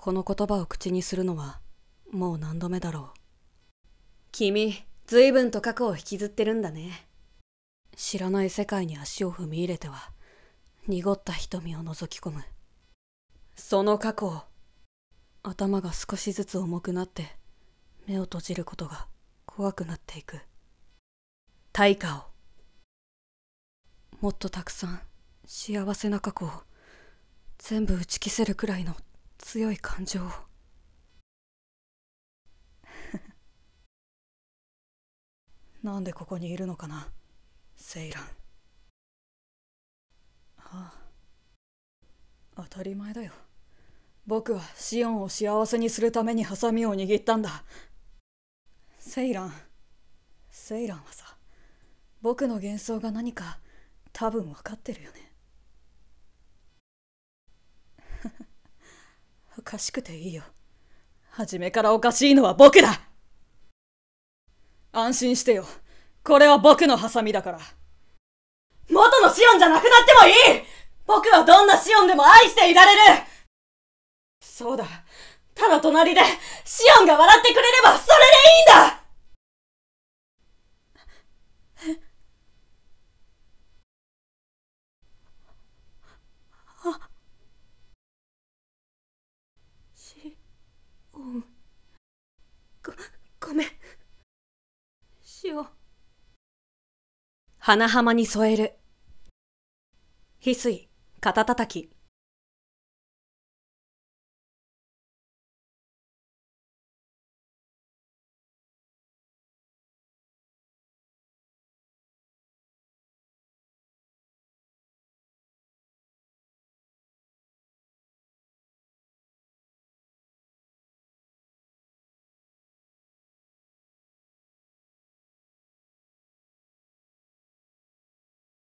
この言葉を口にするのはもう何度目だろう。 君、随分と過去を引きずってるんだね。 知らない世界に足を踏み入れては濁った瞳を覗き込む。 その過去を。 頭が少しずつ重くなって目を閉じることが怖くなっていく。 対価を。 もっとたくさん幸せな過去を全部打ち消せるくらいの強い感情を。なんでここにいるのかな、セイラン。ああ、当たり前だよ。僕はシオンを幸せにするためにハサミを握ったんだ。セイランはさ、僕の幻想が何か多分分かってるよね。おかしくていいよ。初めからおかしいのは僕だ。安心してよ。これは僕のハサミだから。元のシオンじゃなくなってもいい。僕はどんなシオンでも愛していられる。そうだ。ただ隣でシオンが笑ってくれればそれでいいんだ。シオン。ごめん。シオン。 鼻浜に添える。翡翠、肩たたき。